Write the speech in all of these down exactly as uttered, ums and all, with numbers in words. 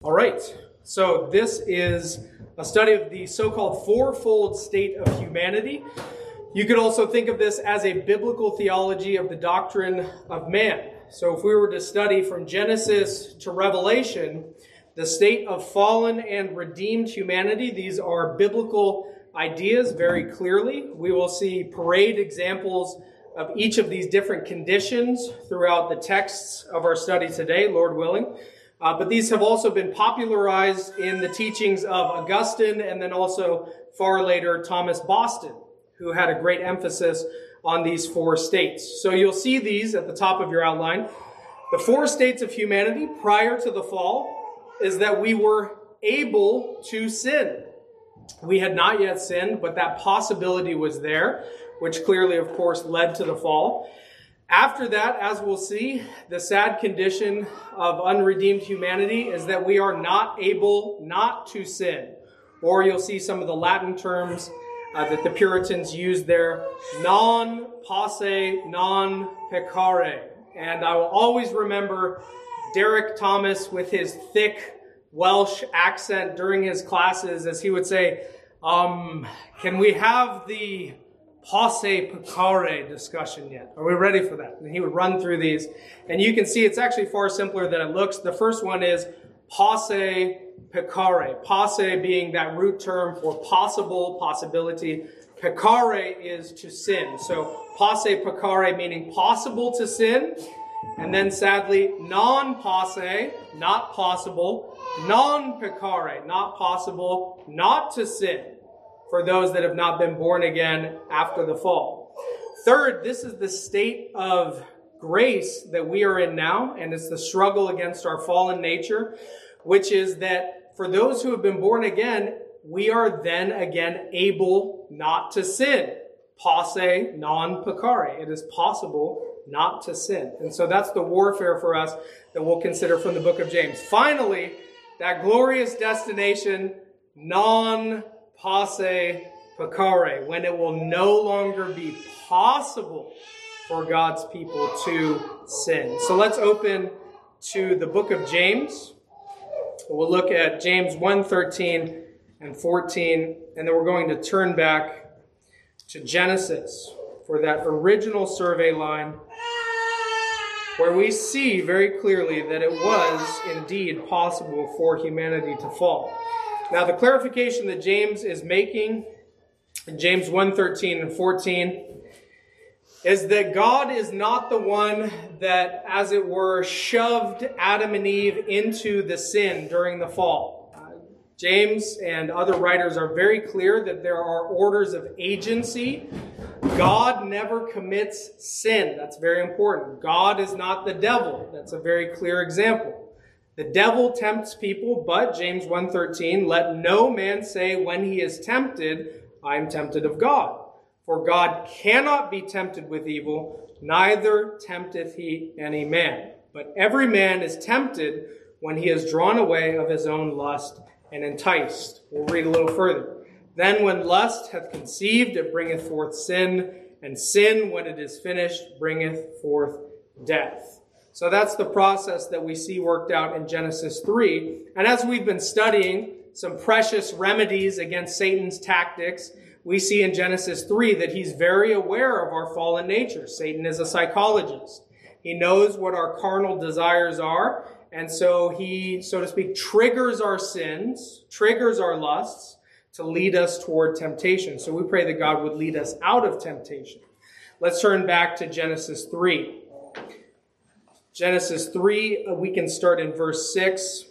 All right, so this is a study of the so-called fourfold state of humanity. You could also think of this as a biblical theology of the doctrine of man. So if we were to study from Genesis to Revelation, the state of fallen and redeemed humanity, these are biblical ideas very clearly. We will see parade examples of each of these different conditions throughout the texts of our study today, Lord willing. Uh, but these have also been popularized in the teachings of Augustine and then also far later Thomas Boston, who had a great emphasis on these four states. So you'll see these at the top of your outline. The four states of humanity prior to the fall is that we were able to sin. We had not yet sinned, but that possibility was there, which clearly, of course, led to the fall. After that, as we'll see, the sad condition of unredeemed humanity is that we are not able not to sin. Or you'll see some of the Latin terms uh, that the Puritans used there, non posse, non peccare. And I will always remember Derek Thomas with his thick Welsh accent during his classes as he would say, um, can we have the posse peccare discussion yet? Are we ready for that? And he would run through these. And you can see it's actually far simpler than it looks. The first one is posse peccare. Posse being that root term for possible, possibility. Peccare is to sin. So posse peccare meaning possible to sin. And then sadly, non-posse, not possible. Non-peccare, not possible, not to sin, for those that have not been born again after the fall. Third, this is the state of grace that we are in now, and it's the struggle against our fallen nature, which is that for those who have been born again, we are then again able not to sin. Posse non peccare. It is possible not to sin. And so that's the warfare for us that we'll consider from the book of James. Finally, that glorious destination, non posse peccare, when it will no longer be possible for God's people to sin. So let's open to the book of James. We'll look at James one, thirteen and fourteen, and then we're going to turn back to Genesis for that original survey line where we see very clearly that it was indeed possible for humanity to fall. Now, the clarification that James is making in James one, thirteen and fourteen is that God is not the one that, as it were, shoved Adam and Eve into the sin during the fall. Uh, James and other writers are very clear that there are orders of agency. God never commits sin. That's very important. God is not the devil. That's a very clear example. The devil tempts people, but James one thirteen, let no man say when he is tempted, I am tempted of God. For God cannot be tempted with evil, neither tempteth he any man. But every man is tempted when he is drawn away of his own lust and enticed. We'll read a little further. Then when lust hath conceived, it bringeth forth sin, and sin, when it is finished, bringeth forth death. So that's the process that we see worked out in Genesis three. And as we've been studying some precious remedies against Satan's tactics, we see in Genesis three that he's very aware of our fallen nature. Satan is a psychologist. He knows what our carnal desires are, and so he, so to speak, triggers our sins, triggers our lusts, to lead us toward temptation. So we pray that God would lead us out of temptation. Let's turn back to Genesis three. Genesis three, we can start in verse six.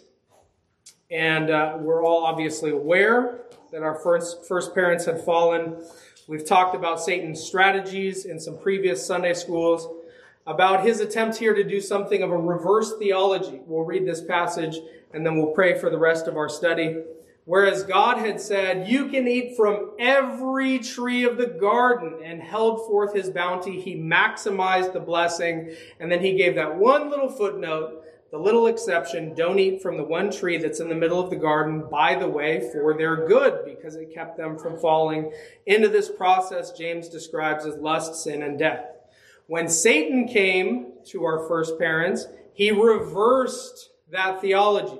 And uh, we're all obviously aware that our first, first parents had fallen. We've talked about Satan's strategies in some previous Sunday schools, about his attempt here to do something of a reverse theology. We'll read this passage and then we'll pray for the rest of our study. Whereas God had said, you can eat from every tree of the garden, and held forth his bounty, he maximized the blessing. And then he gave that one little footnote, the little exception, don't eat from the one tree that's in the middle of the garden, by the way, for their good, because it kept them from falling into this process James describes as lust, sin, and death. When Satan came to our first parents, he reversed that theology.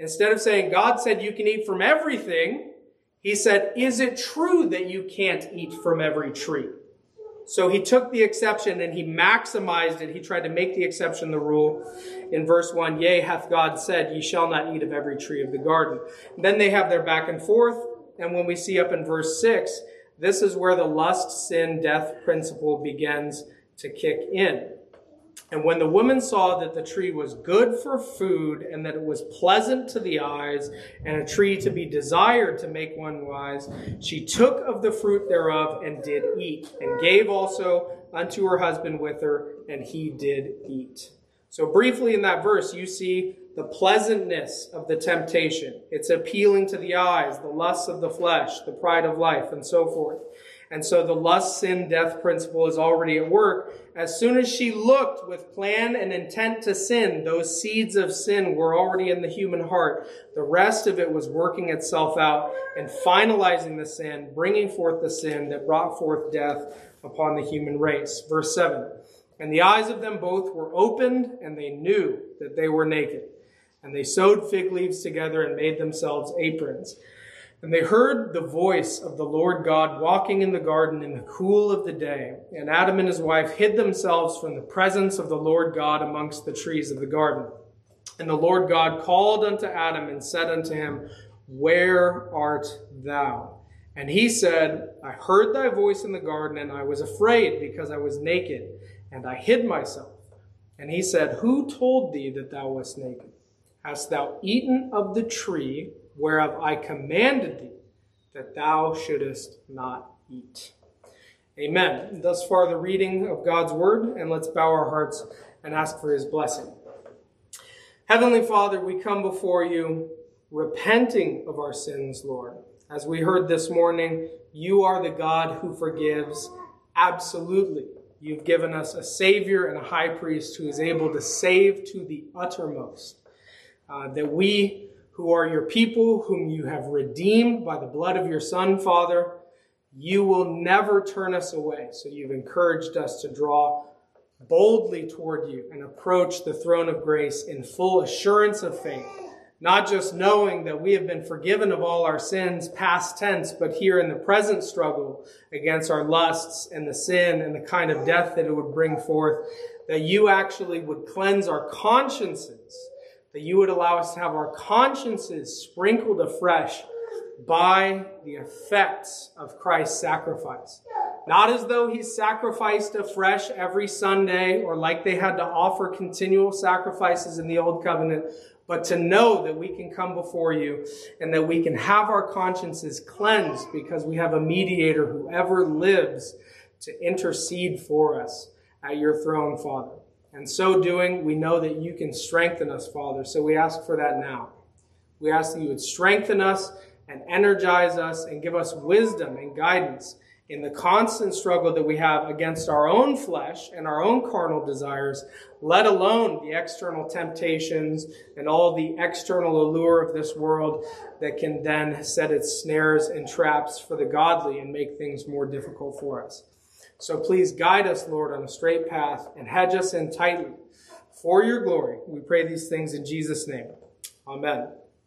Instead of saying, God said you can eat from everything, he said, is it true that you can't eat from every tree? So he took the exception and he maximized it. He tried to make the exception the rule. In verse one, yea, hath God said, ye shall not eat of every tree of the garden. And then they have their back and forth. And when we see up in verse six, this is where the lust, sin, death principle begins to kick in. And when the woman saw that the tree was good for food, and that it was pleasant to the eyes, and a tree to be desired to make one wise, she took of the fruit thereof and did eat, and gave also unto her husband with her, and he did eat. So briefly in that verse, you see the pleasantness of the temptation. It's appealing to the eyes, the lusts of the flesh, the pride of life, and so forth. And so the lust, sin, death principle is already at work. As soon as she looked with plan and intent to sin, those seeds of sin were already in the human heart. The rest of it was working itself out and finalizing the sin, bringing forth the sin that brought forth death upon the human race. Verse seven, and the eyes of them both were opened, and they knew that they were naked. And they sewed fig leaves together and made themselves aprons. And they heard the voice of the Lord God walking in the garden in the cool of the day. And Adam and his wife hid themselves from the presence of the Lord God amongst the trees of the garden. And the Lord God called unto Adam and said unto him, where art thou? And he said, I heard thy voice in the garden, and I was afraid because I was naked, and I hid myself. And he said, who told thee that thou wast naked? Hast thou eaten of the tree whereof I commanded thee that thou shouldest not eat? Amen. Thus far the reading of God's word, and let's bow our hearts and ask for his blessing. Heavenly Father, we come before you repenting of our sins, Lord. As we heard this morning, you are the God who forgives absolutely. You've given us a Savior and a high priest who is able to save to the uttermost. Uh, that we who are your people, whom you have redeemed by the blood of your Son, Father, you will never turn us away. So you've encouraged us to draw boldly toward you and approach the throne of grace in full assurance of faith, not just knowing that we have been forgiven of all our sins, past tense, but here in the present struggle against our lusts and the sin and the kind of death that it would bring forth, that you actually would cleanse our consciences, that you would allow us to have our consciences sprinkled afresh by the effects of Christ's sacrifice. Not as though he sacrificed afresh every Sunday or like they had to offer continual sacrifices in the Old Covenant, but to know that we can come before you and that we can have our consciences cleansed because we have a mediator who ever lives to intercede for us at your throne, Father. And so doing, we know that you can strengthen us, Father. So we ask for that now. We ask that you would strengthen us and energize us and give us wisdom and guidance in the constant struggle that we have against our own flesh and our own carnal desires, let alone the external temptations and all the external allure of this world that can then set its snares and traps for the godly and make things more difficult for us. So please guide us, Lord, on a straight path and hedge us in tightly for your glory. We pray these things in Jesus' name. Amen.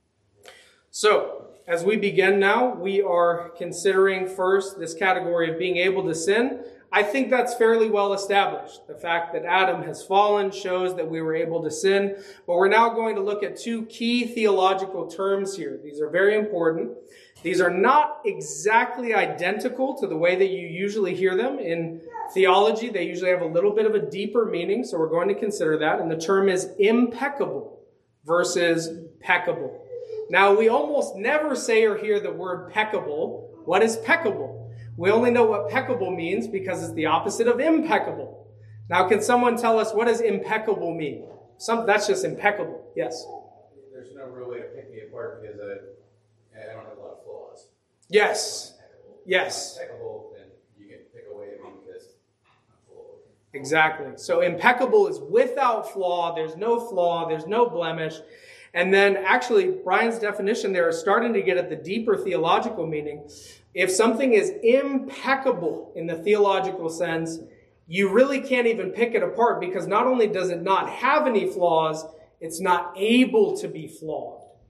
So, as we begin now, we are considering first this category of being able to sin. I think that's fairly well established. The fact that Adam has fallen shows that we were able to sin. But we're now going to look at two key theological terms here. These are very important. These are not exactly identical to the way that you usually hear them in theology. They usually have a little bit of a deeper meaning, so we're going to consider that. And the term is impeccable versus peccable. Now, we almost never say or hear the word peccable. What is peccable? We only know what peccable means because it's the opposite of impeccable. Now, can someone tell us what does impeccable mean? Some, that's just impeccable. Yes? There's no real way to pick me apart because I, I don't have a lot of flaws. Yes. Yes. Impeccable, then you can pick away at me because I'm full. Exactly. So impeccable is without flaw. There's no flaw. There's no blemish. And then actually, Brian's definition there is starting to get at the deeper theological meaning. If something is impeccable in the theological sense, you really can't even pick it apart because not only does it not have any flaws, it's not able to be flawed.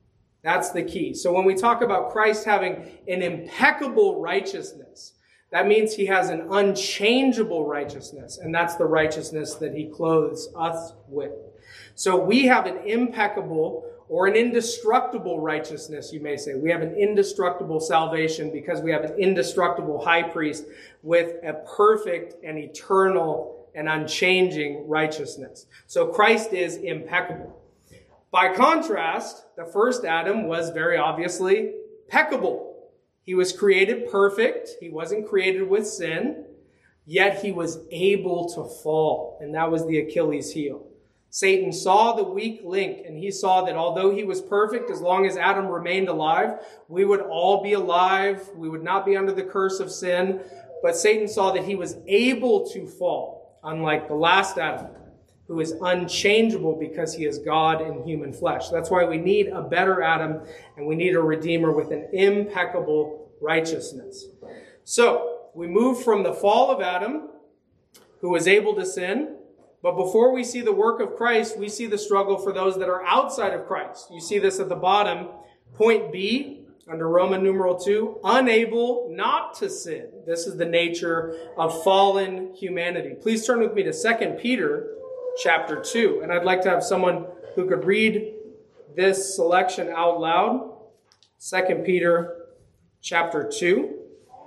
That's the key. So when we talk about Christ having an impeccable righteousness, that means he has an unchangeable righteousness, and that's the righteousness that he clothes us with. So we have an impeccable or an indestructible righteousness, you may say. We have an indestructible salvation because we have an indestructible high priest with a perfect and eternal and unchanging righteousness. So Christ is impeccable. By contrast, the first Adam was very obviously peccable. He was created perfect. He wasn't created with sin, yet he was able to fall. And that was the Achilles heel. Satan saw the weak link, and he saw that although he was perfect, as long as Adam remained alive, we would all be alive. We would not be under the curse of sin. But Satan saw that he was able to fall, unlike the last Adam, who is unchangeable because he is God in human flesh. That's why we need a better Adam, and we need a Redeemer with an impeccable righteousness. So, we move from the fall of Adam, who was able to sin, but before we see the work of Christ, we see the struggle for those that are outside of Christ. You see this at the bottom. Point B, under Roman numeral two, unable not to sin. This is the nature of fallen humanity. Please turn with me to Second Peter chapter two. And I'd like to have someone who could read this selection out loud. Second Peter chapter two.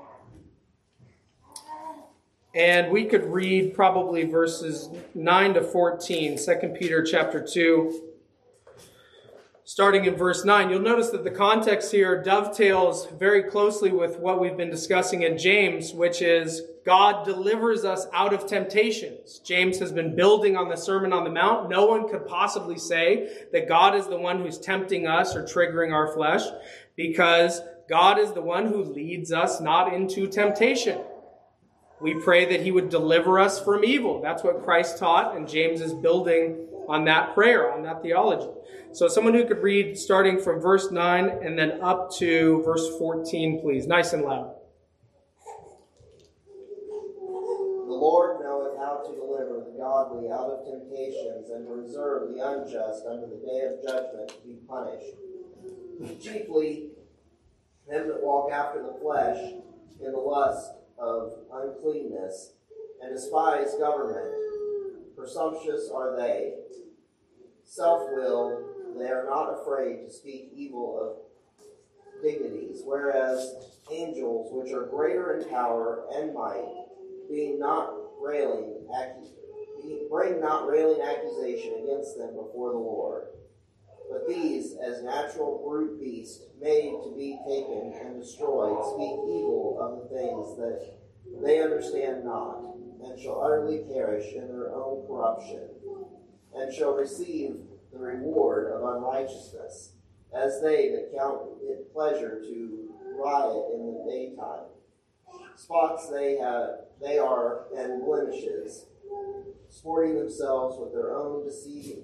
And we could read probably verses nine to fourteen, Second Peter chapter two, starting in verse nine. You'll notice that the context here dovetails very closely with what we've been discussing in James, which is God delivers us out of temptations. James has been building on the Sermon on the Mount. No one could possibly say that God is the one who's tempting us or triggering our flesh, because God is the one who leads us not into temptation. We pray that he would deliver us from evil. That's what Christ taught, and James is building on that prayer, on that theology. So someone who could read starting from verse nine and then up to verse fourteen, please. Nice and loud. The Lord knoweth how to deliver the godly out of temptations, and to reserve the unjust unto the day of judgment to be punished. Chiefly them that walk after the flesh in the lust of uncleanness, and despise government. Presumptuous are they. Self-willed, they are not afraid to speak evil of dignities, whereas angels, which are greater in power and might, being not railing, bring not railing accusation against them before the Lord. But these, as natural brute beasts, made to be taken and destroyed, speak evil of the things that they understand not, and shall utterly perish in their own corruption, and shall receive the reward of unrighteousness, as they that count it pleasure to riot in the daytime. Spots they have, they are, and blemishes, sporting themselves with their own deceiving,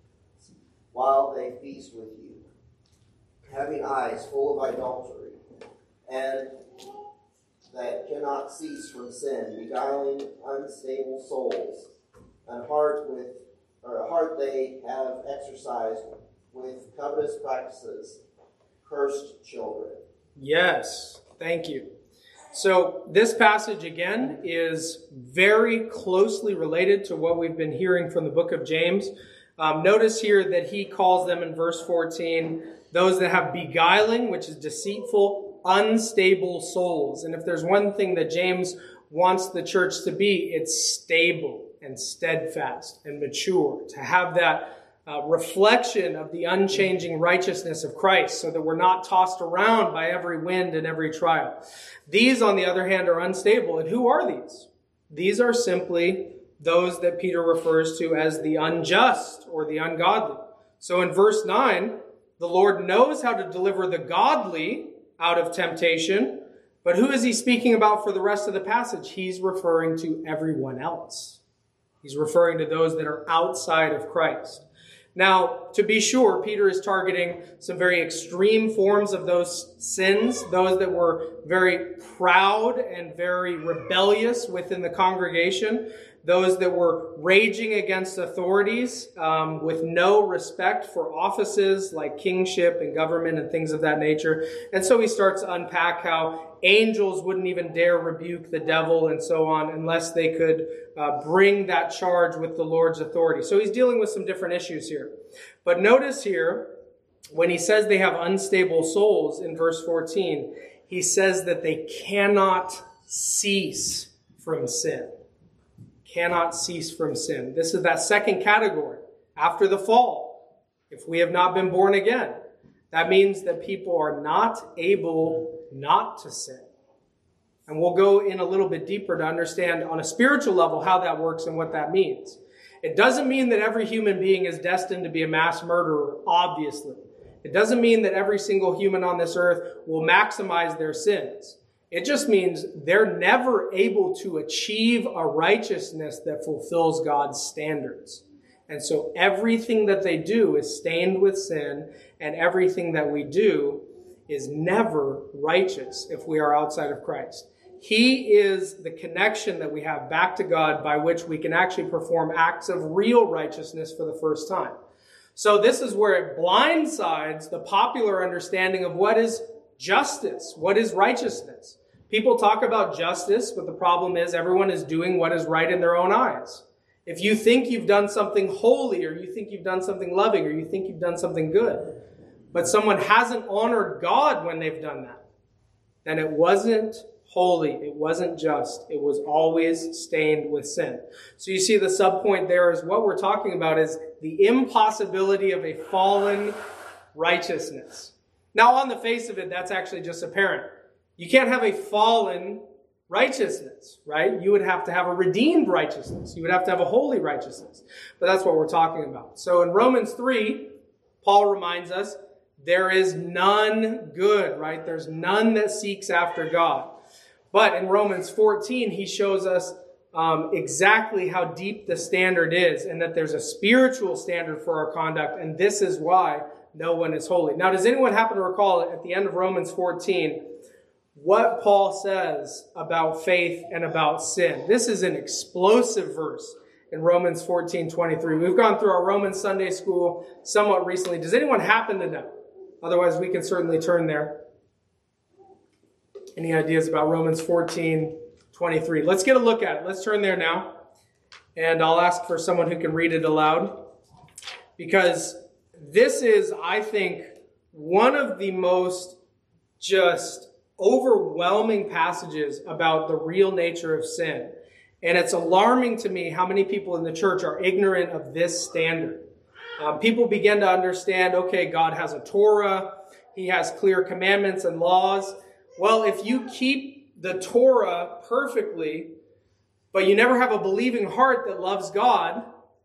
while they feast with you, having eyes full of idolatry, and that cannot cease from sin, beguiling unstable souls, and heart with or a heart they have exercised with covetous practices, cursed children. Yes, thank you. So this passage again is very closely related to what we've been hearing from the book of James. Um, notice here that he calls them in verse fourteen, those that have beguiling, which is deceitful, unstable souls. And if there's one thing that James wants the church to be, it's stable and steadfast and mature, to have that uh, reflection of the unchanging righteousness of Christ, so that we're not tossed around by every wind and every trial. These, on the other hand, are unstable. And who are these? These are simply those that Peter refers to as the unjust or the ungodly. So in verse nine, the Lord knows how to deliver the godly out of temptation, but who is he speaking about for the rest of the passage? He's referring to everyone else. He's referring to those that are outside of Christ. Now, to be sure, Peter is targeting some very extreme forms of those sins, those that were very proud and very rebellious within the congregation. those that were raging against authorities um, with no respect for offices like kingship and government and things of that nature. And so he starts to unpack how angels wouldn't even dare rebuke the devil and so on unless they could uh, bring that charge with the Lord's authority. So he's dealing with some different issues here. But notice here, when he says they have unstable souls in verse fourteen, he says that they cannot cease from sin. Cannot cease from sin. This is that second category. After the fall, if we have not been born again, that means that people are not able not to sin. And we'll go in a little bit deeper to understand on a spiritual level how that works and what that means. It doesn't mean that every human being is destined to be a mass murderer, obviously. It doesn't mean that every single human on this earth will maximize their sins. It just means they're never able to achieve a righteousness that fulfills God's standards. And so everything that they do is stained with sin, and everything that we do is never righteous if we are outside of Christ. He is the connection that we have back to God by which we can actually perform acts of real righteousness for the first time. So this is where it blindsides the popular understanding of what is justice, what is righteousness. People talk about justice, but the problem is everyone is doing what is right in their own eyes. If you think you've done something holy, or you think you've done something loving, or you think you've done something good, but someone hasn't honored God when they've done that, then it wasn't holy, it wasn't just, it was always stained with sin. So you see the subpoint there is what we're talking about is the impossibility of a fallen righteousness. Now on the face of it, that's actually just apparent. You can't have a fallen righteousness, right? You would have to have a redeemed righteousness. You would have to have a holy righteousness. But that's what we're talking about. So in Romans three, Paul reminds us, there is none good, right? There's none that seeks after God. But in Romans fourteen, he shows us um, exactly how deep the standard is, and that there's a spiritual standard for our conduct, and this is why no one is holy. Now, does anyone happen to recall at the end of Romans fourteen what Paul says about faith and about sin? This is an explosive verse in Romans fourteen twenty-three. We've gone through our Romans Sunday school somewhat recently. Does anyone happen to know? Otherwise, we can certainly turn there. Any ideas about Romans fourteen twenty-three? Let's get a look at it. Let's turn there now. And I'll ask for someone who can read it aloud. Because this is, I think, one of the most just overwhelming passages about the real nature of sin. And it's alarming to me how many people in the church are ignorant of this standard. Um, people begin to understand, okay, God has a Torah. He has clear commandments and laws. Well, if you keep the Torah perfectly, but you never have a believing heart that loves God,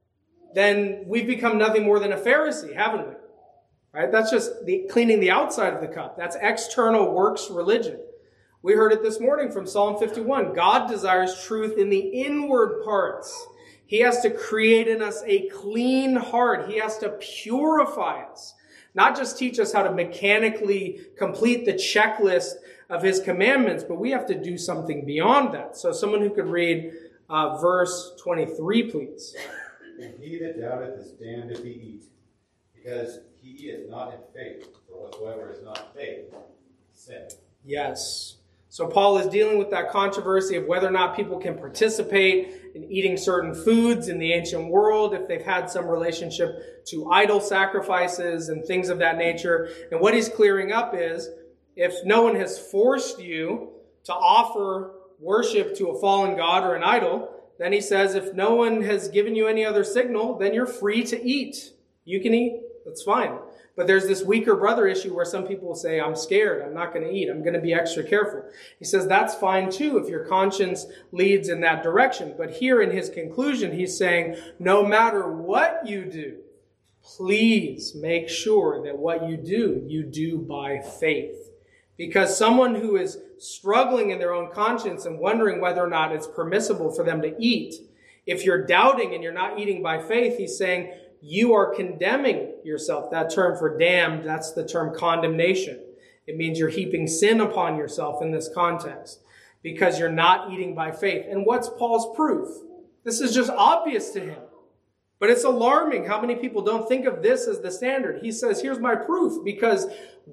then we've become nothing more than a Pharisee, haven't we? Right? That's just the cleaning the outside of the cup. That's external works religion. We heard it this morning from Psalm fifty-one. God desires truth in the inward parts. He has to create in us a clean heart. He has to purify us. Not just teach us how to mechanically complete the checklist of his commandments, but we have to do something beyond that. So someone who could read uh, verse twenty-three, please. And he that doubteth is damned if he eat, because he is not in faith. For whatsoever is not faith, sin. Yes. So Paul is dealing with that controversy of whether or not people can participate in eating certain foods in the ancient world, if they've had some relationship to idol sacrifices and things of that nature. And what he's clearing up is, if no one has forced you to offer worship to a fallen god or an idol, then he says, if no one has given you any other signal, then you're free to eat. You can eat. That's fine. But there's this weaker brother issue where some people will say, I'm scared. I'm not going to eat. I'm going to be extra careful. He says that's fine too if your conscience leads in that direction. But here in his conclusion, he's saying, no matter what you do, please make sure that what you do, you do by faith. Because someone who is struggling in their own conscience and wondering whether or not it's permissible for them to eat, if you're doubting and you're not eating by faith, he's saying you are condemning yourself. That term for damned, that's the term condemnation. It means you're heaping sin upon yourself in this context because you're not eating by faith. And what's Paul's proof? This is just obvious to him. But it's alarming how many people don't think of this as the standard. He says, here's my proof, because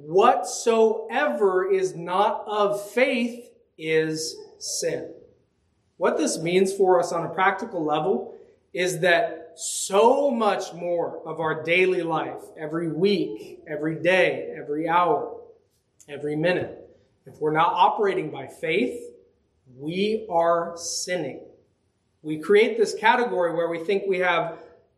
whatsoever is not of faith is sin. What this means for us on a practical level is that so much more of our daily life, every week, every day, every hour, every minute, if we're not operating by faith, we are sinning. We create this category where we think we have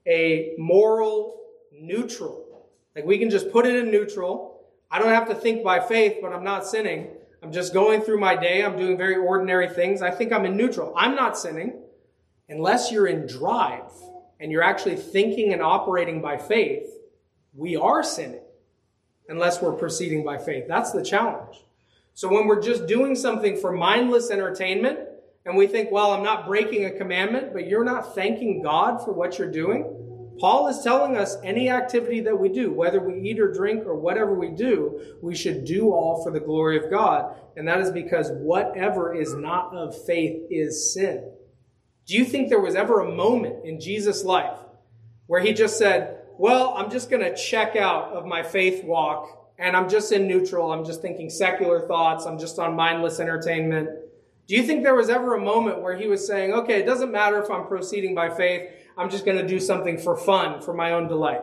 a moral neutral. Like we can just put it in neutral. I don't have to think by faith, but I'm not sinning. I'm just going through my day. I'm doing very ordinary things. I think I'm in neutral. I'm not sinning. Unless you're in drive and you're actually thinking and operating by faith, we are sinning unless we're proceeding by faith. That's the challenge. So when we're just doing something for mindless entertainment and we think, well, I'm not breaking a commandment, but you're not thanking God for what you're doing, Paul is telling us any activity that we do, whether we eat or drink or whatever we do, we should do all for the glory of God. And that is because whatever is not of faith is sin. Do you think there was ever a moment in Jesus' life where he just said, well, I'm just going to check out of my faith walk and I'm just in neutral. I'm just thinking secular thoughts. I'm just on mindless entertainment. Do you think there was ever a moment where he was saying, okay, it doesn't matter if I'm proceeding by faith. I'm just going to do something for fun, for my own delight.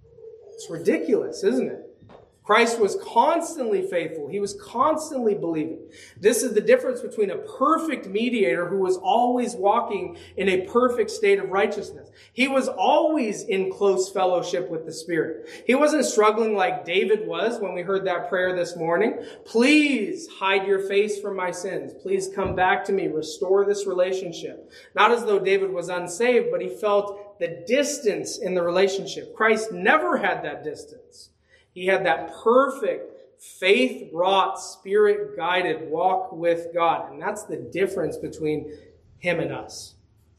It's ridiculous, isn't it? Christ was constantly faithful. He was constantly believing. This is the difference between a perfect mediator who was always walking in a perfect state of righteousness. He was always in close fellowship with the Spirit. He wasn't struggling like David was when we heard that prayer this morning. Please hide your face from my sins. Please come back to me. Restore this relationship. Not as though David was unsaved, but he felt the distance in the relationship. Christ never had that distance. He had that perfect, faith-wrought, spirit-guided walk with God. And that's the difference between him and us.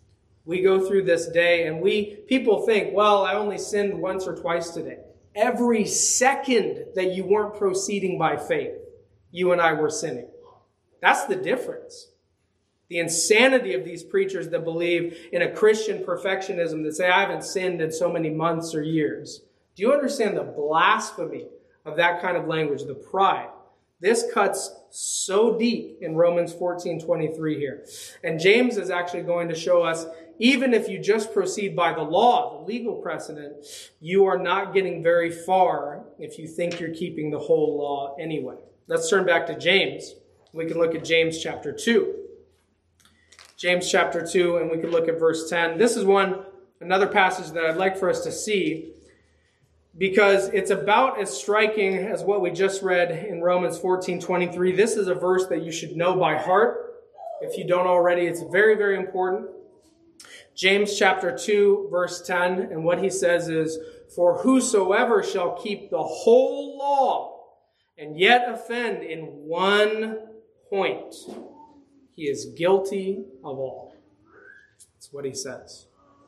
We go through this day and we, people think, well, I only sinned once or twice today. Every second that you weren't proceeding by faith, you and I were sinning. That's the difference. The insanity of these preachers that believe in a Christian perfectionism that say, I haven't sinned in so many months or years. Do you understand the blasphemy of that kind of language, the pride? This cuts so deep in Romans fourteen twenty-three here. And James is actually going to show us, even if you just proceed by the law, the legal precedent, you are not getting very far if you think you're keeping the whole law anyway. Let's turn back to James. We can look at James chapter two. James chapter two, and we can look at verse ten. This is one, another passage that I'd like for us to see, because it's about as striking as what we just read in Romans fourteen twenty-three. This is a verse that you should know by heart. If you don't already, it's very, very important. James chapter two, verse ten, and what he says is, for whosoever shall keep the whole law and yet offend in one point, he is guilty of all. That's what he says.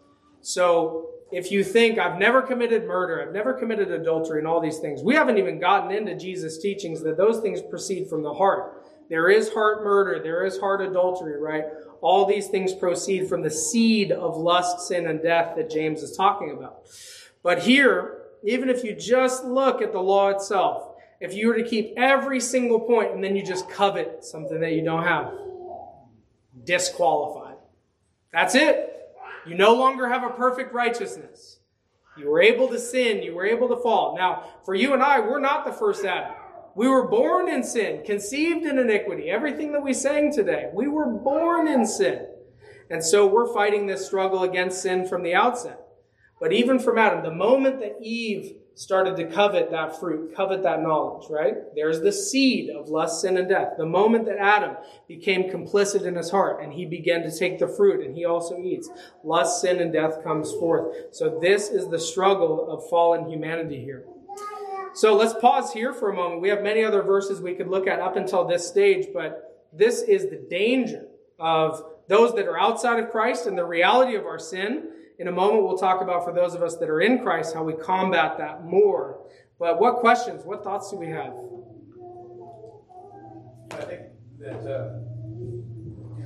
So, if you think, I've never committed murder, I've never committed adultery and all these things, we haven't even gotten into Jesus' teachings that those things proceed from the heart. There is heart murder, there is heart adultery, right? All these things proceed from the seed of lust, sin, and death that James is talking about. But here, even if you just look at the law itself, if you were to keep every single point and then you just covet something that you don't have, disqualified. That's it. You no longer have a perfect righteousness. You were able to sin. You were able to fall. Now, for you and I, we're not the first Adam. We were born in sin, conceived in iniquity. Everything that we sang today, we were born in sin. And so we're fighting this struggle against sin from the outset. But even from Adam, the moment that Eve started to covet that fruit, covet that knowledge, right? There's the seed of lust, sin, and death. The moment that Adam became complicit in his heart and he began to take the fruit and he also eats, lust, sin, and death comes forth. So this is the struggle of fallen humanity here. So let's pause here for a moment. We have many other verses we could look at up until this stage, but this is the danger of those that are outside of Christ and the reality of our sin. In a moment, we'll talk about, for those of us that are in Christ, how we combat that more. But what questions, what thoughts do we have? I think that uh,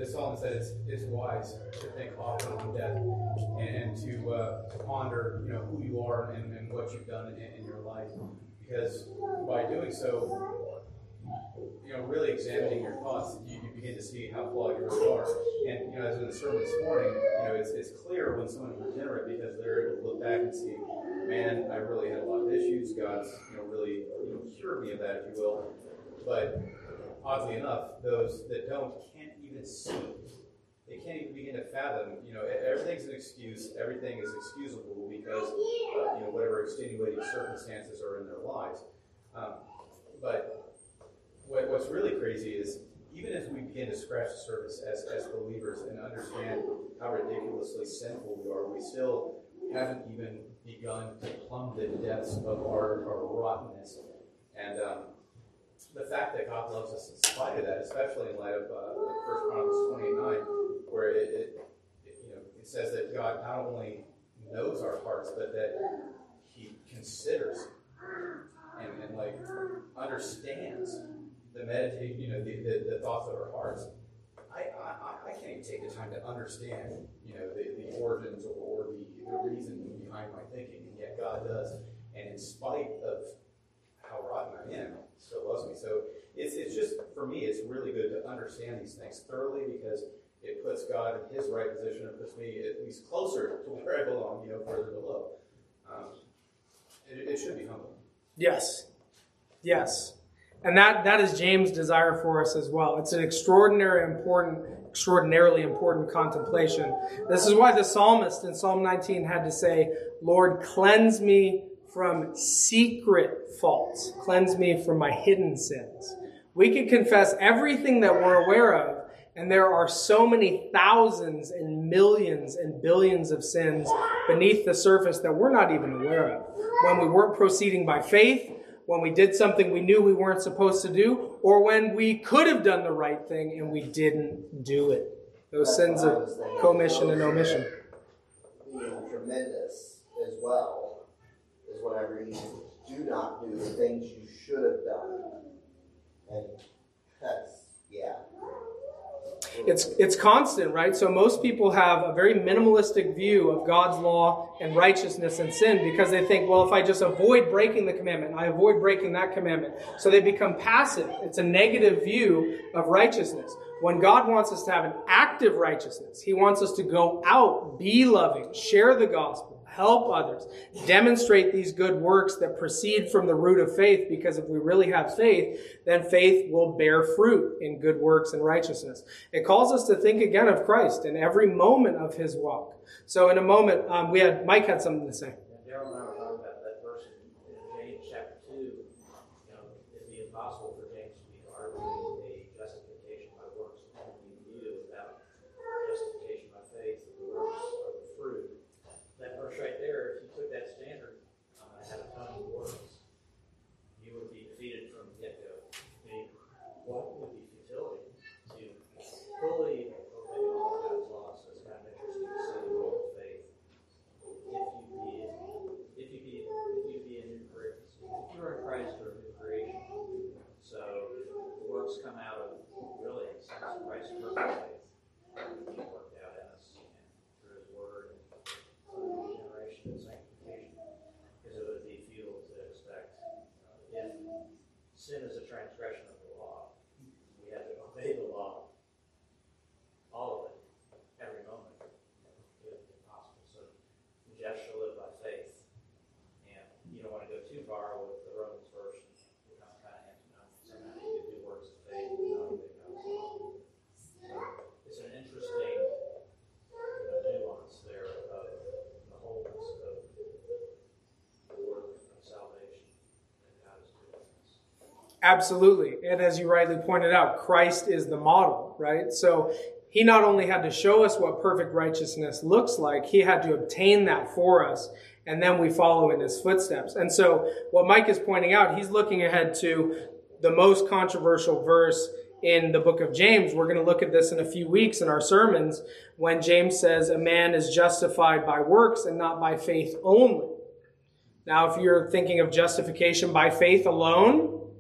psalmist said it's it's wise to think often on death and to uh, to ponder, you know, who you are and, and what you've done in, in your life, because by doing so, you know, really examining your thoughts, you, you begin to see how flawed you really are. And you know, as in the sermon this morning, you know, it's it's clear when someone's regenerate because they're able to look back and see, man, I really had a lot of issues. God's, you know, really, you know, cured me of that, if you will. But oddly enough, those that don't can't even see. They can't even begin to fathom. You know, everything's an excuse. Everything is excusable because uh, you know, whatever extenuating circumstances are in their lives. Um, but what, what's really crazy is even as we begin to scratch the surface as as believers and understand how ridiculously sinful we are, we still haven't even begun to plumb the depths of our, our rottenness. And um, the fact that God loves us in spite of that, especially in light of uh, First Chronicles twenty-eight nine, where it, it, it, you know, it says that God not only knows our hearts, but that He considers and, and like understands the meditate, you know, the, the, the thoughts of our hearts. I, I I can't even take the time to understand, you know, the, the origins or, or the, the reason behind my thinking, and yet God does. And in spite of how rotten I am, still loves me. So it's it's just, for me, it's really good to understand these things thoroughly because it puts God in His right position. It puts me at least closer to where I belong, you know, further below. Um, it, it should be humbling. Yes. Yes. And that, that is James' desire for us as well. It's an extraordinary important, extraordinarily important contemplation. This is why the psalmist in Psalm nineteen had to say, Lord, cleanse me from secret faults. Cleanse me from my hidden sins. We can confess everything that we're aware of, and there are so many thousands and millions and billions of sins beneath the surface that we're not even aware of. When we weren't proceeding by faith, when we did something we knew we weren't supposed to do, or when we could have done the right thing and we didn't do it. Those That's sins of commission and omission. Being tremendous as well is whenever you do not do the things you should have done. And that's, yeah. It's it's constant, right? So most people have a very minimalistic view of God's law and righteousness and sin because they think, well, if I just avoid breaking the commandment, I avoid breaking that commandment. So they become passive. It's a negative view of righteousness. When God wants us to have an active righteousness, He wants us to go out, be loving, share the gospel, help others, demonstrate these good works that proceed from the root of faith, because if we really have faith, then faith will bear fruit in good works and righteousness. It calls us to think again of Christ in every moment of His walk. So in a moment, um, we had Mike had something to say. Yeah, Daryl and I were talking about that verse in James chapter two. You know, it'd be impossible for James to be arguing a justification by works and only view without justification by faith. The works are the fruit. That verse right there, if you took that standard uh, and had a ton of works, you would be defeated from the get-go. I mean, what would be futility to fully obey all God's laws? So it's kind of interesting to see the role of faith. If you be, if you be, if you be a new creation, if you're in Christ, you're a new creation. So the works come out of really, in a sense, Christ's perfect faith, which He worked out in us and through His Word. Regeneration and sanctification, because it would be futile to expect uh, if sin is a transgression of the law, we have to obey the law, all of it, every moment, if possible. So the just shall live by faith, and you don't want to go too far with the Romans verse, you know, kind of antinomian. Somehow you could do works of faith and not obey God's law. So it's an interesting, you know, nuance there of the wholeness of the work of salvation that God is doing in us. Absolutely. And as you rightly pointed out, Christ is the model, right? So He not only had to show us what perfect righteousness looks like, He had to obtain that for us, and then we follow in His footsteps. And so what Mike is pointing out, he's looking ahead to the most controversial verse in the book of James. We're going to look at this in a few weeks in our sermons, when James says a man is justified by works and not by faith only. Now, if you're thinking of justification by faith alone,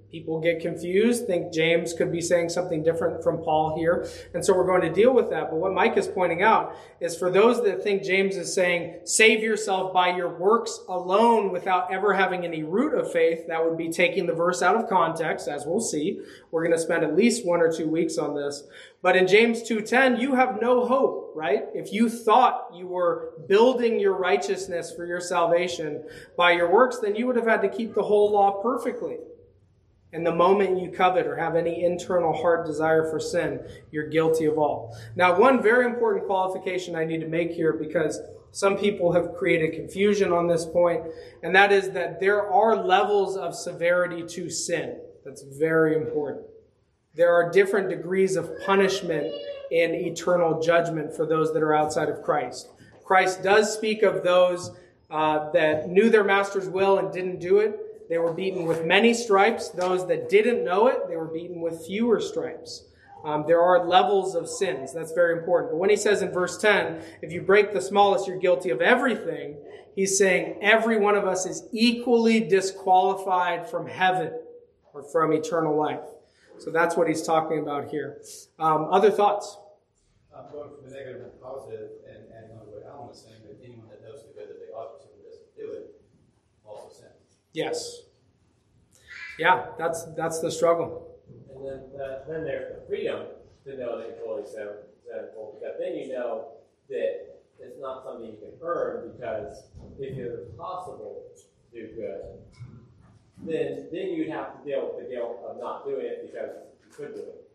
People get confused, think James could be saying something different from Paul here. And so we're going to deal with that. But what Mike is pointing out is for those that think James is saying, save yourself by your works alone without ever having any root of faith, that would be taking the verse out of context, as we'll see. We're going to spend at least one or two weeks on this. But in James two ten, you have no hope, right? If you thought you were building your righteousness for your salvation by your works, then you would have had to keep the whole law perfectly. And the moment you covet or have any internal heart desire for sin, you're guilty of all. Now, one very important qualification I need to make here, because some people have created confusion on this point, and that is that there are levels of severity to sin. That's very important. There are different degrees of punishment in eternal judgment for those that are outside of Christ. Christ does speak of those uh, that knew their master's will and didn't do it. They were beaten with many stripes. Those that didn't know it, they were beaten with fewer stripes. Um, there are levels of sins. That's very important. But when he says in verse ten, if you break the smallest, you're guilty of everything, he's saying every one of us is equally disqualified from heaven or from eternal life. So that's what he's talking about here. Um, other thoughts? I'm going from the negative to the positive, and, and on what Alan was saying, that anyone that knows the good that they ought to and doesn't do it also sins. Yes. Yeah, that's that's the struggle. And then uh, then there's the freedom to know that you're fully sinful, because then you know that it's not something you can earn, because if it was possible to do good, then then you'd have to deal with the guilt of not doing it because you could do it.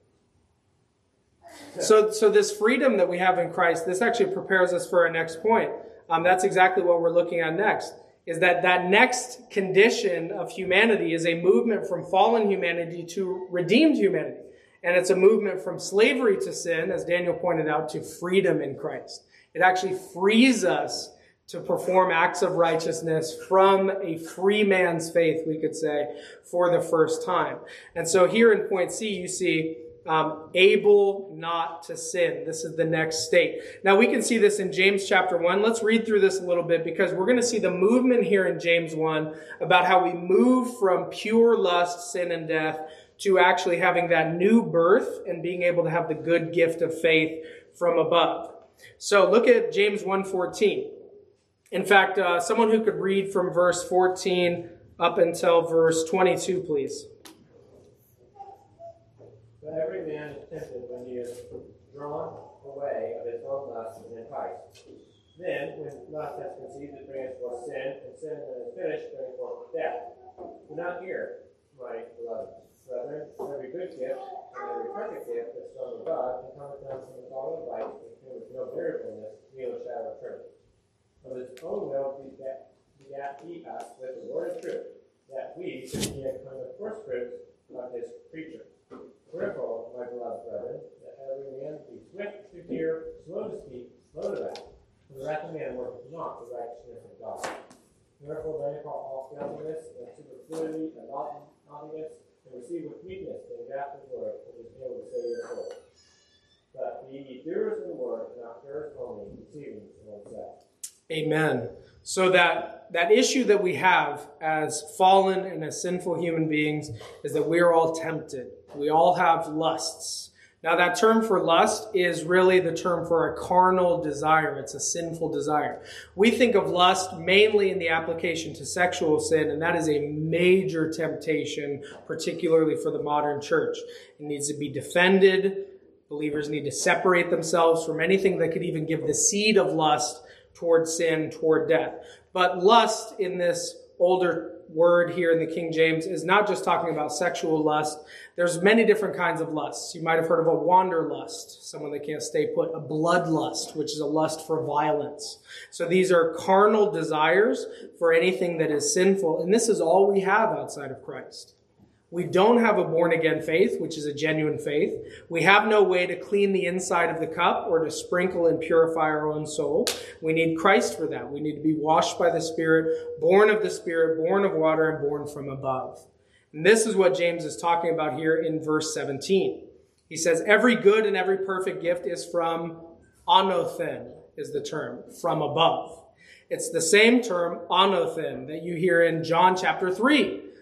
So, so this freedom that we have in Christ, this actually prepares us for our next point. Um, that's exactly what we're looking at next. Is that that next condition of humanity is a movement from fallen humanity to redeemed humanity. And it's a movement from slavery to sin, as Daniel pointed out, to freedom in Christ. It actually frees us to perform acts of righteousness from a free man's faith, we could say, for the first time. And so here in point C, you see Um, able not to sin. This is the next state. Now we can see this in James chapter one. Let's read through this a little bit, because we're going to see the movement here in James one about how we move from pure lust, sin, and death to actually having that new birth and being able to have the good gift of faith from above. So look at James one fourteen. In fact, uh, someone who could read from verse fourteen up until verse twenty-two, please. But every man is tempted when he is drawn away of his own lust in Christ. Then, when lust has conceived, it brings forth sin, and sin, when it is finished, brings forth death. Do not hear, my beloved brethren, every good gift and every perfect gift is from God, and cometh down from the Father of lights, in whom is no variableness, neither shadow of turning. Of his own will begat he us with the word of truth, that we should be a kind of first fruits of his creature. Wherefore, my beloved brethren, that every man be swift to hear, slow to speak, slow to wrath, for the wrath of man worketh not the righteousness of God. Wherefore, they call all filthiness and superfluity and naughtiness, and receive with meekness the engrafted word, which is able to save your soul. But be ye doers of the word, and not hearers only, deceiving oneself. Amen. So that, that issue that we have as fallen and as sinful human beings is that we are all tempted. We all have lusts. Now that term for lust is really the term for a carnal desire. It's a sinful desire. We think of lust mainly in the application to sexual sin, and that is a major temptation, particularly for the modern church. It needs to be defended. Believers need to separate themselves from anything that could even give the seed of lust toward sin, toward death. But lust in this older word here in the King James is not just talking about sexual lust. There's many different kinds of lusts. You might have heard of a wanderlust, someone that can't stay put, a bloodlust, which is a lust for violence. So these are carnal desires for anything that is sinful, and this is all we have outside of Christ. We don't have a born-again faith, which is a genuine faith. We have no way to clean the inside of the cup or to sprinkle and purify our own soul. We need Christ for that. We need to be washed by the Spirit, born of the Spirit, born of water, and born from above. And this is what James is talking about here in verse seventeen. He says, every good and every perfect gift is from anothen, is the term, from above. It's the same term, anothen, that you hear in John chapter three,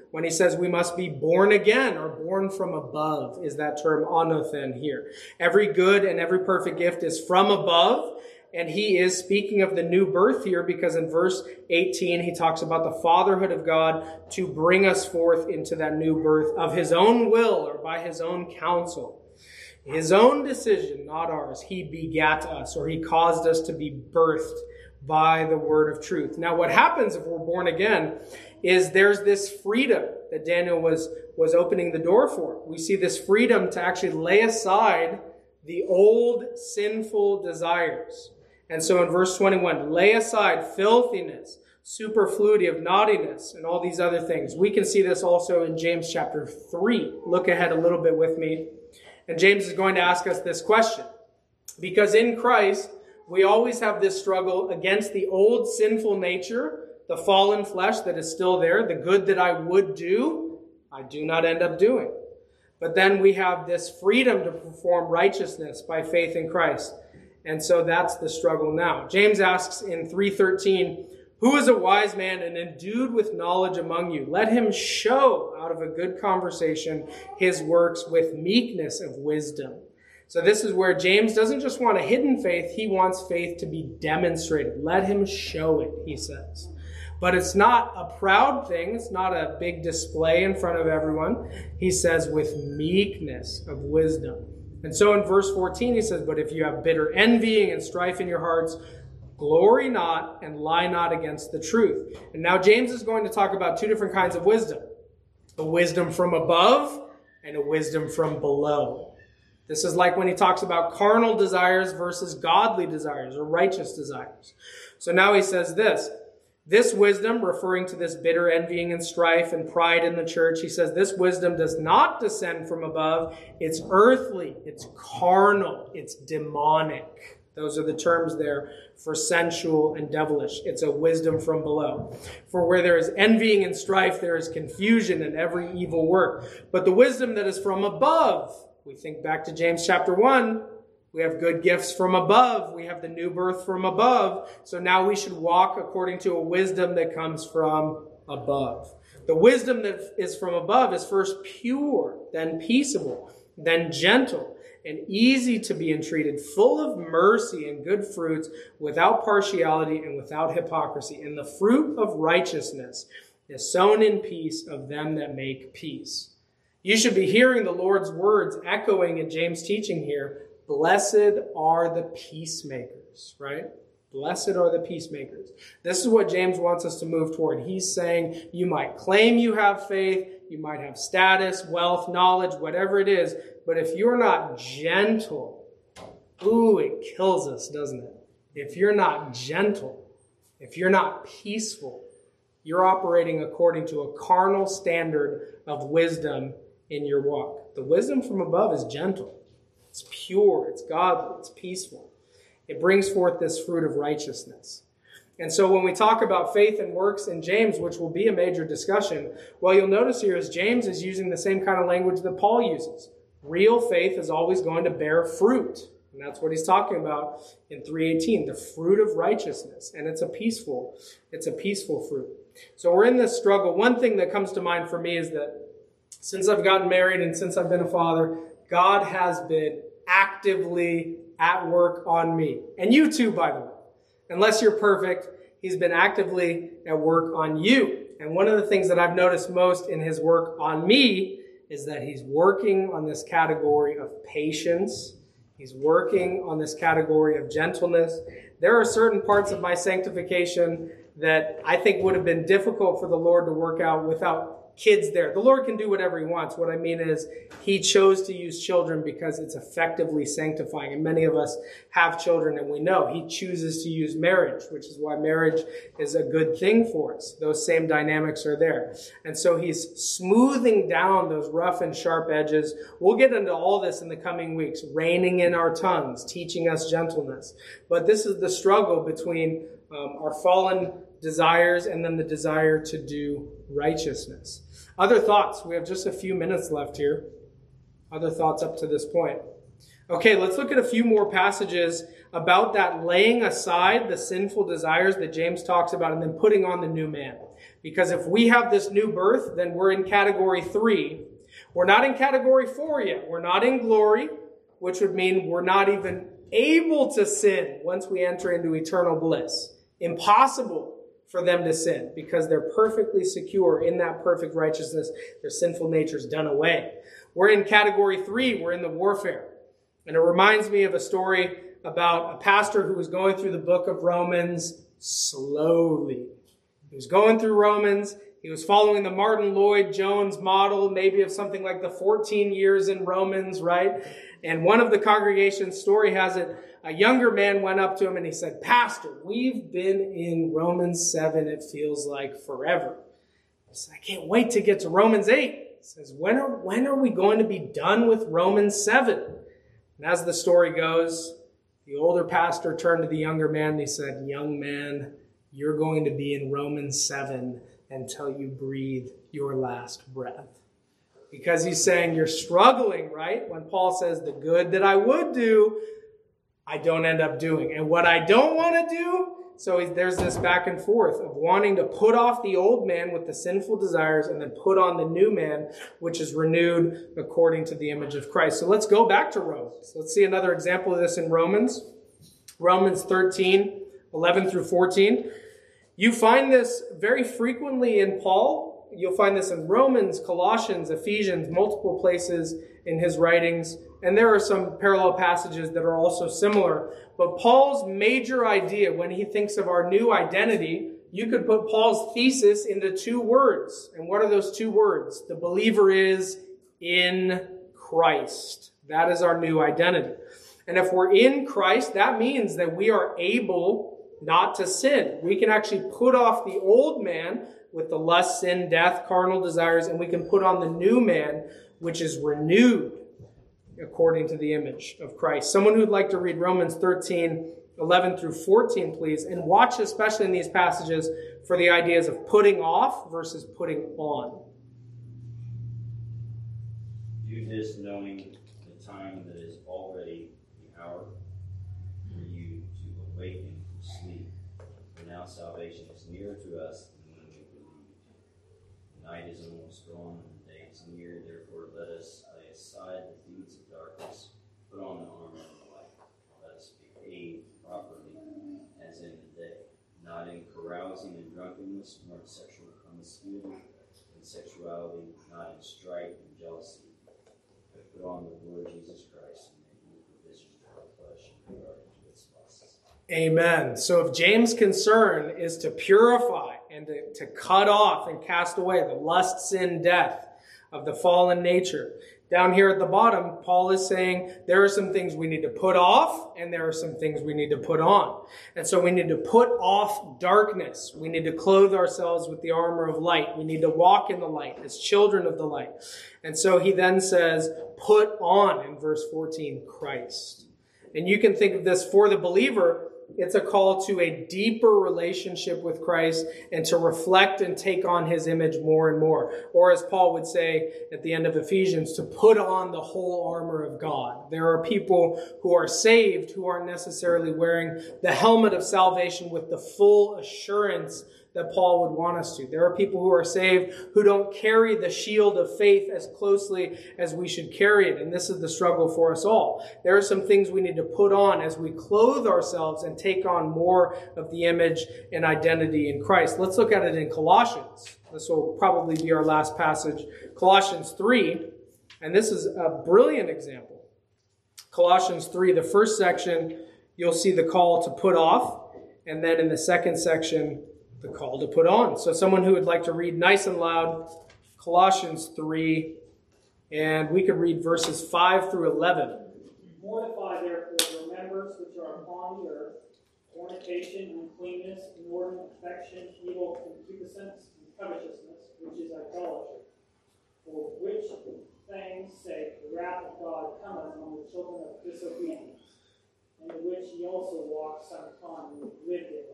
when he says we must be born again or born from above, is that term anothen here. Every good and every perfect gift is from above. And he is speaking of the new birth here because in verse eighteen, he talks about the fatherhood of God to bring us forth into that new birth of his own will or by his own counsel. His own decision, not ours. He begat us, or he caused us to be birthed by the word of truth. Now, what happens if we're born again is there's this freedom that Daniel was, was opening the door for. We see this freedom to actually lay aside the old sinful desires. And so in verse twenty-one, lay aside filthiness, superfluity of naughtiness, and all these other things. We can see this also in James chapter three. Look ahead a little bit with me. And James is going to ask us this question. Because in Christ, we always have this struggle against the old sinful nature, the fallen flesh that is still there, the good that I would do, I do not end up doing. But then we have this freedom to perform righteousness by faith in Christ. And so that's the struggle now. James asks in three thirteen, who is a wise man and endued with knowledge among you? Let him show out of a good conversation his works with meekness of wisdom. So this is where James doesn't just want a hidden faith. He wants faith to be demonstrated. Let him show it, he says. But it's not a proud thing. It's not a big display in front of everyone. He says with meekness of wisdom. And so in verse fourteen, he says, but if you have bitter envying and strife in your hearts, glory not and lie not against the truth. And now James is going to talk about two different kinds of wisdom. A wisdom from above and a wisdom from below. This is like when he talks about carnal desires versus godly desires or righteous desires. So now he says this. This wisdom, referring to this bitter envying and strife and pride in the church, he says this wisdom does not descend from above. It's earthly, it's carnal, it's demonic. Those are the terms there for sensual and devilish. It's a wisdom from below. For where there is envying and strife, there is confusion and every evil work. But the wisdom that is from above, we think back to James chapter one, we have good gifts from above. We have the new birth from above. So now we should walk according to a wisdom that comes from above. The wisdom that is from above is first pure, then peaceable, then gentle, and easy to be entreated, full of mercy and good fruits, without partiality and without hypocrisy. And the fruit of righteousness is sown in peace of them that make peace. You should be hearing the Lord's words echoing in James' teaching here. Blessed are the peacemakers, right? Blessed are the peacemakers. This is what James wants us to move toward. He's saying you might claim you have faith, you might have status, wealth, knowledge, whatever it is, but if you're not gentle, ooh, it kills us, doesn't it? If you're not gentle, if you're not peaceful, you're operating according to a carnal standard of wisdom in your walk. The wisdom from above is gentle. It's pure, it's godly, it's peaceful. It brings forth this fruit of righteousness. And so when we talk about faith and works in James, which will be a major discussion, well, you'll notice here is James is using the same kind of language that Paul uses. Real faith is always going to bear fruit. And that's what he's talking about in three eighteen, the fruit of righteousness. And it's a peaceful, it's a peaceful fruit. So we're in this struggle. One thing that comes to mind for me is that since I've gotten married and since I've been a father, God has been actively at work on me. And you too, by the way. Unless you're perfect, he's been actively at work on you. And one of the things that I've noticed most in his work on me is that he's working on this category of patience. He's working on this category of gentleness. There are certain parts of my sanctification that I think would have been difficult for the Lord to work out without kids there. The Lord can do whatever he wants. What I mean is he chose to use children because it's effectively sanctifying. And many of us have children and we know he chooses to use marriage, which is why marriage is a good thing for us. Those same dynamics are there. And so he's smoothing down those rough and sharp edges. We'll get into all this in the coming weeks, reining in our tongues, teaching us gentleness. But this is the struggle between um, our fallen desires and then the desire to do righteousness. Other thoughts? We have just a few minutes left here. Other thoughts up to this point? Okay, let's look at a few more passages about that laying aside the sinful desires that James talks about and then putting on the new man. Because if we have this new birth, then we're in category three. We're not in category four yet. We're not in glory, which would mean we're not even able to sin once we enter into eternal bliss. Impossible for them to sin because they're perfectly secure in that perfect righteousness. Their sinful nature's done away. We're in category three. We're in the warfare. And it reminds me of a story about a pastor who was going through the book of Romans slowly. He was going through Romans. He was following the Martin Lloyd-Jones model, maybe of something like the fourteen years in Romans, right? And one of the congregation's story has it, a younger man went up to him and he said, "Pastor, we've been in Romans seven, it feels like forever." He said, "I can't wait to get to Romans eight. He says, when are, when are we going to be done with Romans seven? And as the story goes, the older pastor turned to the younger man and he said, "Young man, you're going to be in Romans seven until you breathe your last breath." Because he's saying you're struggling, right? When Paul says the good that I would do, I don't end up doing. And what I don't want to do, so there's this back and forth of wanting to put off the old man with the sinful desires and then put on the new man, which is renewed according to the image of Christ. So let's go back to Romans. Let's see another example of this in Romans. Romans thirteen, eleven through fourteen. You find this very frequently in Paul. You'll find this in Romans, Colossians, Ephesians, multiple places in his writings. And there are some parallel passages that are also similar. But Paul's major idea when he thinks of our new identity, you could put Paul's thesis into two words. And what are those two words? The believer is in Christ. That is our new identity. And if we're in Christ, that means that we are able not to sin. We can actually put off the old man with the lust, sin, death, carnal desires, and we can put on the new man, which is renewed according to the image of Christ. Someone who'd like to read Romans thirteen, eleven through fourteen, please, and watch especially in these passages for the ideas of putting off versus putting on. Do this knowing the time that is already the hour for you to awaken from sleep. For now salvation is nearer to us than when we believed. The night is almost gone and the day is near. Therefore let us lay aside the deeds of darkness, put on the armor of the light. Let us behave properly as in the day, not in carousing and drunkenness, nor in sexual promiscuity and sexuality, not in strife and jealousy. But put on the Lord Jesus Christ and make no provision for our flesh in regard to its lusts. Amen. So if James' concern is to purify and to, to cut off and cast away the lust, sin, death of the fallen nature, down here at the bottom, Paul is saying there are some things we need to put off and there are some things we need to put on. And so we need to put off darkness. We need to clothe ourselves with the armor of light. We need to walk in the light as children of the light. And so he then says, put on, in verse fourteen, Christ. And you can think of this for the believer. It's a call to a deeper relationship with Christ and to reflect and take on his image more and more. Or as Paul would say at the end of Ephesians, to put on the whole armor of God. There are people who are saved who aren't necessarily wearing the helmet of salvation with the full assurance that Paul would want us to. There are people who are saved who don't carry the shield of faith as closely as we should carry it. And this is the struggle for us all. There are some things we need to put on as we clothe ourselves and take on more of the image and identity in Christ. Let's look at it in Colossians. This will probably be our last passage. Colossians three. And this is a brilliant example. Colossians three, the first section, you'll see the call to put off. And then in the second section, the call to put on. So someone who would like to read nice and loud, Colossians three, and we could read verses five through eleven. Mortify therefore your members which are upon the earth, fornication, uncleanness, inordinate affection, evil concupiscence, and covetousness, which is idolatry. For which things' sake the wrath of God cometh on the children of disobedience, and in which ye also walked sometime when ye lived in them.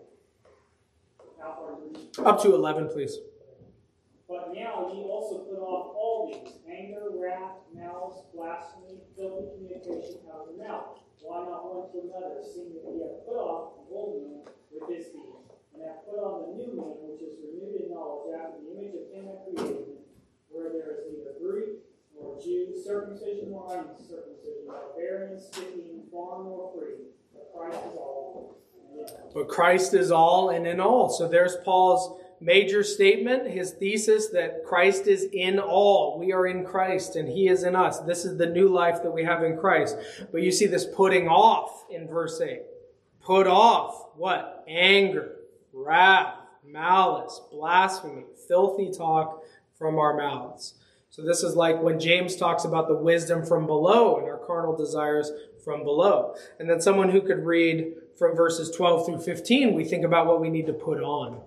Up to eleven, please. But now ye also put off all these: anger, wrath, malice, blasphemy, filthy communication out of the mouth. Why not one to another, seeing that ye have put off the old man with his deeds, and have put on the new man, which is renewed in knowledge after the image of him that created him, where there is neither Greek nor Jew, circumcision nor uncircumcision, barbarian, Scythian, bond nor free, but Christ is all. But Christ is all and in all. So there's Paul's major statement, his thesis that Christ is in all. We are in Christ and he is in us. This is the new life that we have in Christ. But you see this putting off in verse eight. Put off what? Anger, wrath, malice, blasphemy, filthy talk from our mouths. So this is like when James talks about the wisdom from below and our carnal desires from below. And then someone who could read from verses twelve through fifteen, we think about what we need to put on.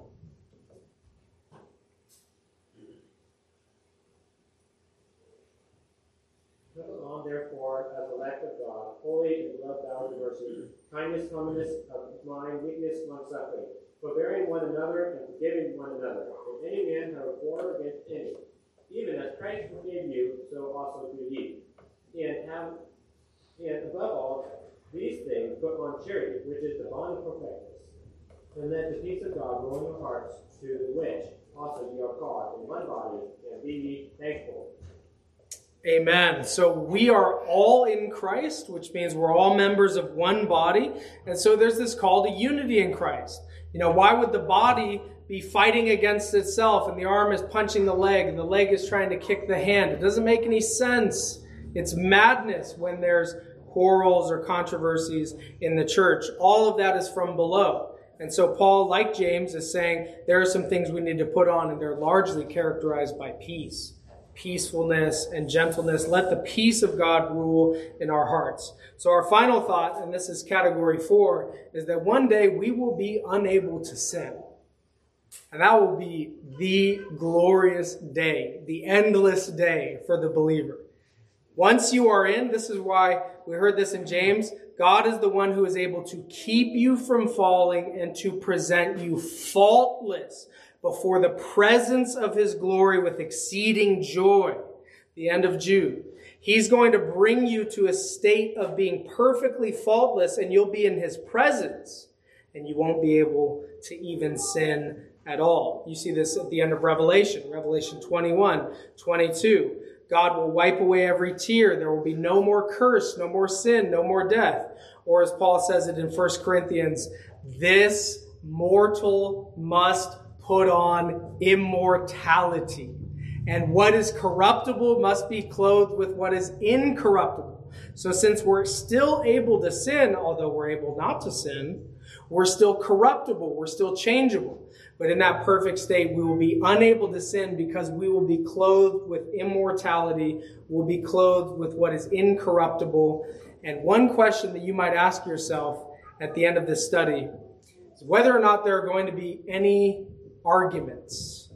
Put on, therefore, as elect of God, holy and beloved out of mercy, kindness, humbleness of mind, meekness, long-suffering, forbearing one another and forgiving one another. If any man have a quarrel against any, even as Christ forgave you, so also do ye. And have, and above all these things, put on charity, which is the bond of perfectness. And let the peace of God rule in your hearts, to the which also ye are called in one body, and be ye thankful. Amen. So we are all in Christ, which means we're all members of one body. And so there's this call to unity in Christ. You know, why would the body be fighting against itself and the arm is punching the leg and the leg is trying to kick the hand? It doesn't make any sense. It's madness when there's quarrels or controversies in the church. All of that is from below. And so Paul, like James, is saying there are some things we need to put on, and they're largely characterized by peace. Peacefulness and gentleness. Let the peace of God rule in our hearts. So our final thought, and this is category four, is that one day we will be unable to sin. And that will be the glorious day, the endless day for the believer. Once you are in, this is why we heard this in James, God is the one who is able to keep you from falling and to present you faultless before the presence of his glory with exceeding joy. The end of Jude. He's going to bring you to a state of being perfectly faultless, and you'll be in his presence, and you won't be able to even sin at all. You see this at the end of Revelation, Revelation twenty-one, twenty-two. God will wipe away every tear. There will be no more curse, no more sin, no more death. Or as Paul says it in First Corinthians, this mortal must put on immortality. And what is corruptible must be clothed with what is incorruptible. So since we're still able to sin, although we're able not to sin, we're still corruptible, we're still changeable. But in that perfect state, we will be unable to sin because we will be clothed with immortality, we'll be clothed with what is incorruptible. And one question that you might ask yourself at the end of this study is whether or not there are going to be any arguments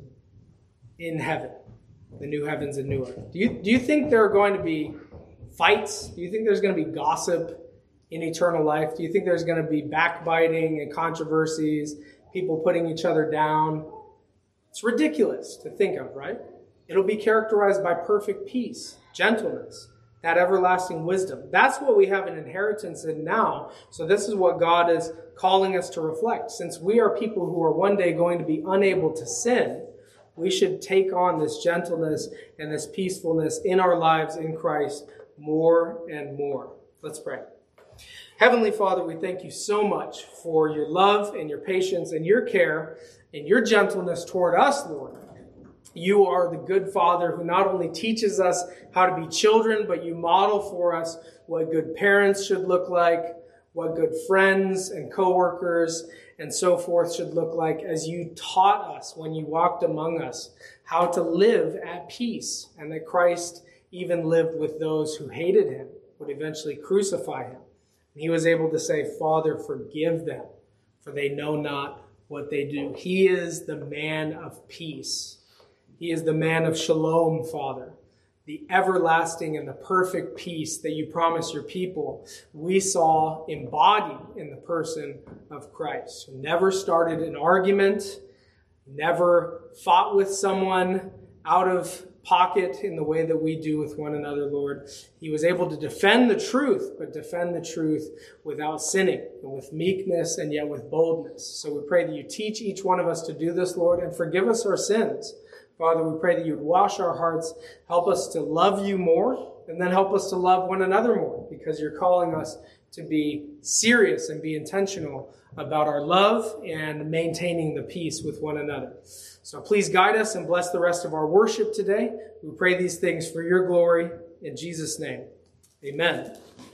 in heaven, the new heavens and new earth. Do you, do you think there are going to be fights? Do you think there's going to be gossip in eternal life? Do you think there's going to be backbiting and controversies, people putting each other down? It's ridiculous to think of, right? It'll be characterized by perfect peace, gentleness, that everlasting wisdom. That's what we have an inheritance in now. So this is what God is calling us to reflect. Since we are people who are one day going to be unable to sin, we should take on this gentleness and this peacefulness in our lives in Christ more and more. Let's pray. Heavenly Father, we thank you so much for your love and your patience and your care and your gentleness toward us, Lord. You are the good Father who not only teaches us how to be children, but you model for us what good parents should look like, what good friends and co-workers and so forth should look like, as you taught us when you walked among us how to live at peace, and that Christ even lived with those who hated him, would eventually crucify him. And he was able to say, Father, forgive them, for they know not what they do. He is the man of peace. He is the man of shalom, Father, the everlasting and the perfect peace that you promise your people. We saw embodied in the person of Christ, who never started an argument, never fought with someone out of pocket in the way that we do with one another, Lord. He was able to defend the truth, but defend the truth without sinning, and with meekness and yet with boldness. So we pray that you teach each one of us to do this, Lord, and forgive us our sins. Father, we pray that you would wash our hearts, help us to love you more, and then help us to love one another more, because you're calling us to be serious and be intentional about our love and maintaining the peace with one another. So please guide us and bless the rest of our worship today. We pray these things for your glory. In Jesus' name, amen.